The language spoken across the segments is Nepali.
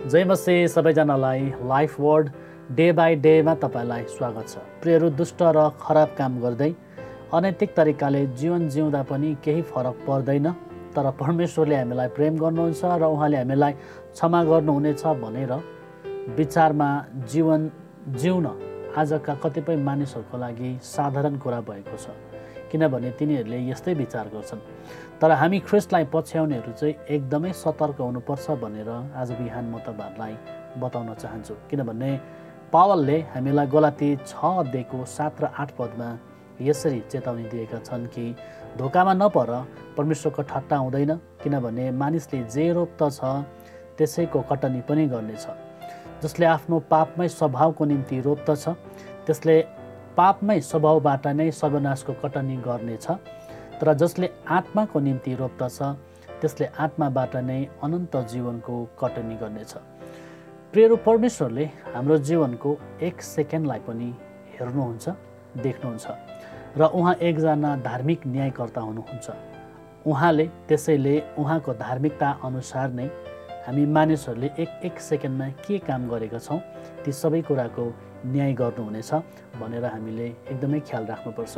जय मसीह सबैजनालाई लाइफ वर्ड डे बाई डेमा तपाईँलाई स्वागत छ। प्रियहरू, दुष्ट र खराब काम गर्दै अनैतिक तरिकाले जीवन जिउँदा पनि केही फरक पर्दैन, तर परमेश्वरले हामीलाई प्रेम गर्नुहुन्छ र उहाँले हामीलाई क्षमा गर्नुहुनेछ भनेर विचारमा जीवन जिउन आजका कतिपय मानिसहरूको लागि साधारण कुरा भएको छ, किनभने तिनीहरूले यस्तै विचार गर्छन्। तर हामी ख्रिस्टलाई पछ्याउनेहरू चाहिँ एकदमै सतर्क हुनुपर्छ भनेर आज बिहान म तपाईँहरूलाई बताउन चाहन्छु। किनभने पावलले हामीलाई गलाती 6 अध्यायको 7 र 8 पदमा यसरी चेतावनी दिएका छन् कि धोकामा नपर, परमेश्वरको ठट्टा हुँदैन, किनभने मानिसले जे रोप्दछ त्यसैको कटनी पनि गर्नेछ। जसले आफ्नो पापमै स्वभावको निम्ति रोप्दछ त्यसले पापमै स्वभावबाट नै सर्वनाशको कटनी गर्नेछ, तर जसले आत्माको निम्ति रोप्दछ त्यसले आत्माबाट नै अनन्त जीवनको कटनी गर्नेछ। प्रियहरू, परमेश्वरले हाम्रो जीवनको एक सेकेन्डलाई पनि हेर्नुहुन्छ, देख्नुहुन्छ र उहाँ एकजना धार्मिक न्यायकर्ता हुनुहुन्छ। उहाँले त्यसैले उहाँको धार्मिकता अनुसार नै हामी मानिसहरूले एक सेकेन्डमा के काम गरेका छौँ ती सबै कुराको न्याय गर्नुहुनेछ भनेर हामीले एकदमै ख्याल राख्नुपर्छ।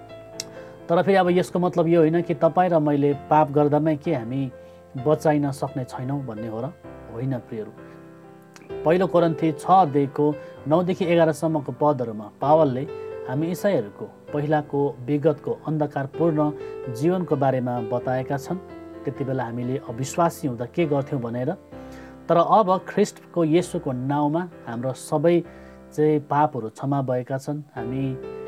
तर फेरि अब यसको मतलब यो होइन कि तपाईँ र मैले पाप गर्दामै के हामी बचाइन सक्ने छैनौँ भन्ने हो र? होइन प्रियहरू। पहिलो कोरिन्थी 6 अध्यायको 9 देखि 11 सम्मको पदहरूमा पावलले हामी इसाईहरूको पहिलाको विगतको अन्धकारपूर्ण जीवनको बारेमा बताएका छन्। त्यति बेला हामीले अविश्वासी हुँदा के गर्थ्यौँ भनेर, तर अब ख्रिस्टको येशूको नाउँमा हाम्रो सबै चाहिँ पापहरू क्षमा भएका छन्, हामी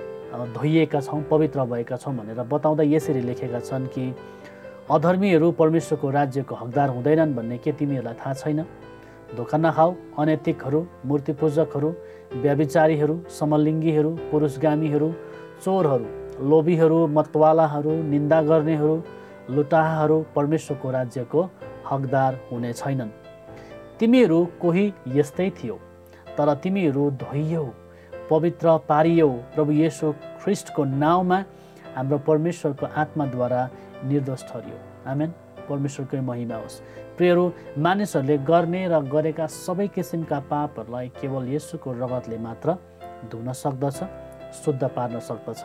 धोइएका छौँ, पवित्र भएका छौँ भनेर बताउँदा यसरी लेखेका छन् कि अधर्मीहरू परमेश्वरको राज्यको हकदार हुँदैनन् भन्ने के तिमीहरूलाई थाहा छैन? धोका नखाऊ, अनैतिकहरू, मूर्तिपूजकहरू, व्यभिचारीहरू, समलिङ्गीहरू, पुरुषगामीहरू, चोरहरू, लोभीहरू, मतवालाहरू, निन्दा गर्नेहरू, लुटाहाहरू परमेश्वरको राज्यको हकदार हुने छैनन्। तिमीहरू कोही यस्तै थियो, तर तिमीहरू धोइयौ, पवित्र पारियौ, प्रभु येशू ख्रिस्टको नाउँमा हाम्रो परमेश्वरको आत्माद्वारा निर्दोष ठहरियो। आमेन। परमेश्वरकै महिमा होस्। प्रियहरू, मानिसहरूले गर्ने र गरेका सबै किसिमका पापहरूलाई केवल येशूको रगतले मात्र धुन सक्दछ, शुद्ध पार्न सक्दछ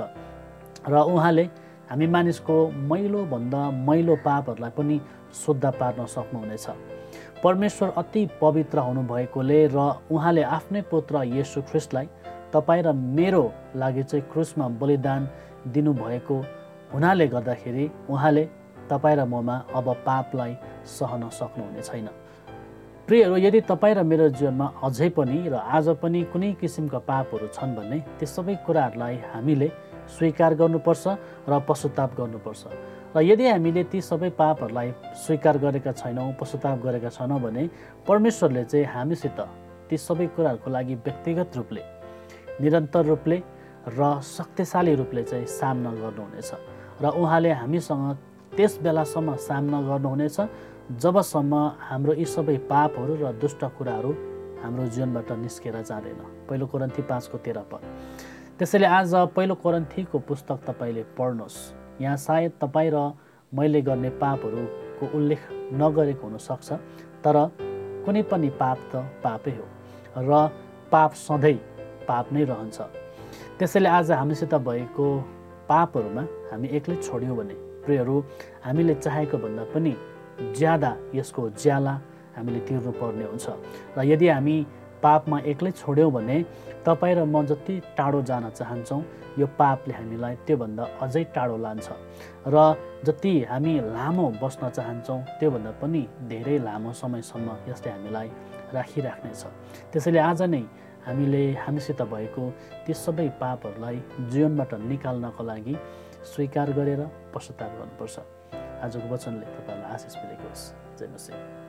र उहाँले हामी मानिसको मैलोभन्दा मैलो पापहरूलाई पनि शुद्ध पार्न सक्नुहुनेछ। परमेश्वर अति पवित्र हुनुभएकोले र उहाँले आफ्नै पुत्र येशू ख्रिस्टलाई तपाईँ र मेरो लागि चाहिँ क्रुसमा बलिदान दिनुभएको हुनाले गर्दाखेरि उहाँले तपाईँ र ममा अब पापलाई सहन सक्नुहुने छैन। प्रियहरू, यदि तपाईँ र मेरो जीवनमा अझै पनि र आज पनि कुनै किसिमका पापहरू छन् भने ती सबै कुराहरूलाई हामीले स्वीकार गर्नुपर्छ र पश्चाताप गर्नुपर्छ। र यदि हामीले ती सबै पापहरूलाई स्वीकार गरेका छैनौँ, पश्चाताप गरेका छैनौँ भने परमेश्वरले चाहिँ हामीसित ती सबै कुराहरूको लागि व्यक्तिगत रूपले, निरन्तर रूपले र शक्तिशाली रूपले चाहिँ सामना गर्नुहुनेछ र उहाँले हामीसँग त्यस बेलासम्म सामना गर्नुहुनेछ जबसम्म हाम्रो यी सबै पापहरू र दुष्ट कुराहरू हाम्रो जीवनबाट निस्केर जाँदैन। पहिलो कोरिन्थी 5:13 पद। त्यसैले आज पहिलो कोरिन्थीको पुस्तक तपाईँले पढ्नुहोस्। यहाँ सायद तपाईँ र मैले गर्ने पापहरूको उल्लेख नगरेको हुनसक्छ, तर कुनै पनि पाप त पापै हो र पाप सधैँ पाप नै रहन्छ। त्यसैले आज हामीसित भएको पापहरूमा हामी एक्लै छोड्यौँ भने प्रियहरू, हामीले चाहेको भन्दा पनि ज्यादा यसको ज्याला हामीले तिर्नुपर्ने हुन्छ। र यदि हामी पापमा एक्लै छोड्यौँ भने तपाईँ र म जति टाढो जान चाहन्छौँ यो पापले हामीलाई त्योभन्दा अझै टाढो लान्छ र जति हामी लामो बस्न चाहन्छौँ त्योभन्दा पनि धेरै लामो समयसम्म यसले हामीलाई राखिराख्नेछ। त्यसैले आज नै हामीले हामीसित भएको ती सबै पापहरूलाई जीवनबाट निकाल्नको लागि स्वीकार गरेर पश्चाताप गर्नुपर्छ। आजको वचनले तपाईँलाई आशिष मिलेको होस्। जय मसीह।